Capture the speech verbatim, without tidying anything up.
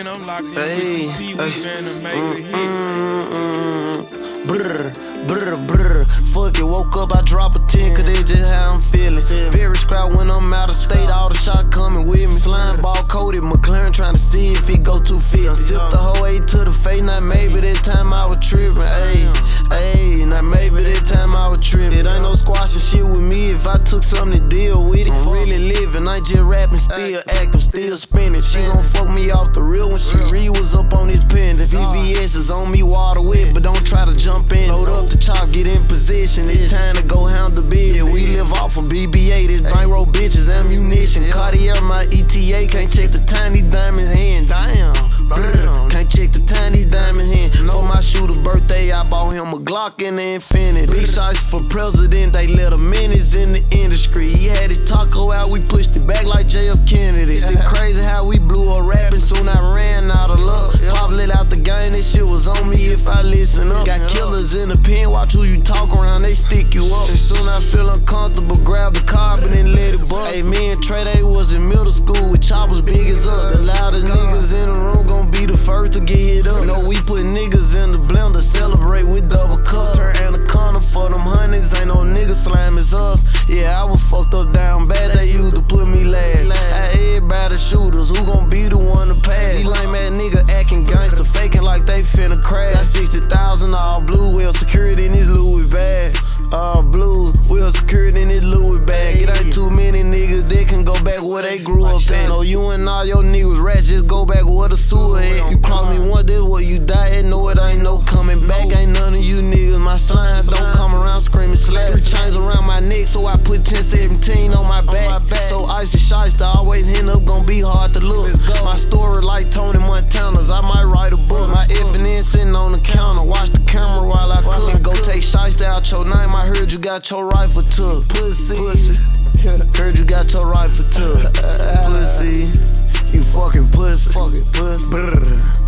I'm locked in Hey, with T P, we finna make a hit. Mm-mm. Brr, brr, brr. Fuck it, woke up, I drop a ten, cause that's just how I'm feeling. Very scrap when I'm out of state, all the shot coming with me. Slime ball coated, McLaren trying to see if it go too fit. Sip the whole A to the face, now maybe that time I was tripping. Ayy, ayy, now maybe that time I was tripping. It ain't no squashing shit with me if I took something to deal with it. I'm really living, I ain't just rapping, still active, still spinning. She gon' fuck me off the real when she read was up on this pendant. V V S is on me water wet, but don't try to jump in. Load up the chop, get in position. It's time to go hound the bill. Yeah, we live off of B B A. This bankroll bitches, ammunition. Cartier, my E T A. Can't check the tiny diamond hand. Damn, damn. Can't check the tiny diamond hand. For my shooter birthday, I bought him a Glock and the Infinity. Big shots for president, they let a menace in the industry. He had his taco out, we pushed it back like J F Kennedy. It's crazy how we blew a rapping, soon I ran out of luck. Pop lit out the game, that shit was on me if I listen up. Got killers in the pen, watch who you talk around, they stick you up. And soon I feel uncomfortable, grab the carbon and let it bust. Hey, me and Trey, they was in middle school with choppers big as us. The loudest niggas in the room gon' be the first to get hit up. Know we put niggas in the blender, celebrate with double cup. Turn anaconda for them honeys, ain't no nigga slime as us. Yeah, I was fucked up down bad, they used to put me last. At everybody shooters, who gon' be the one to pass? These lame ass nigga acting gangster, faking like they finna crash. Got sixty thousand all blue, well security in this Louis bag. All blue, well security in this Louis bag. It ain't too many niggas that can go back where they grew up at. No, you and all your niggas rats, just go back where the sewer at. You cross me once, that's what you die at. No, it ain't no coming back. Ain't none of you niggas my slime. Don't come around screaming slap. Three chains around my neck, so I put ten seventeen on my back. So icy shiesty, always end up gon' be hard to look. My story like Tony Montana's, I might write a book. My F and N sitting on the counter, watch the camera while I cook. And go take shiesty out your name, I heard you got your rifle took. Pussy, pussy. Heard you got your rifle took. Pussy, you fucking pussy. Fucking pussy. Brr.